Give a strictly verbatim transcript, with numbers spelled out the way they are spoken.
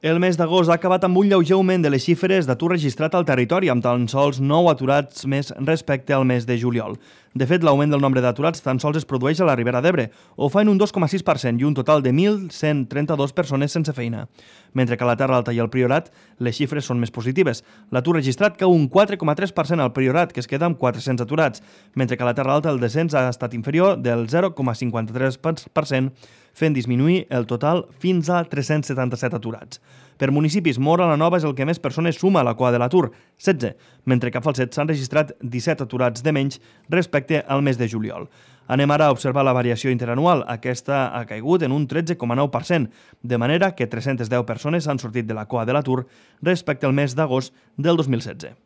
El mes d'agost ha acabat amb un lleuger augment de les xifres d'atur registrat al territori, amb tan sols nou aturats més respecte al mes de juliol. De fet, l'augment del nombre d'aturats tan sols es produeix a la Ribera d'Ebre, ho fa en un dos coma sis per cent i un total de mil cent trenta-dues persones sense feina. Mentre que a la Terra Alta i al Priorat les xifres són més positives. L'atur registrat cau un quatre coma tres per cent al Priorat, que es queda amb quatre-cents aturats, mentre que a la Terra Alta el descens ha estat inferior del zero coma cinquanta-tres per cent, fent disminuir el total fins a tres-cents setanta-set aturats. Per municipis, Móra la Nova és el que més persones suma a la cua de l'atur, setze, mentre que a Falset s'han registrat disset aturats de menys respecte al mes de juliol. Anem ara a observar la variació interanual. Aquesta ha caigut en un tretze coma nou per cent, de manera que tres-centes deu persones han sortit de la cua de l'atur respecte al mes d'agost del dos mil setze.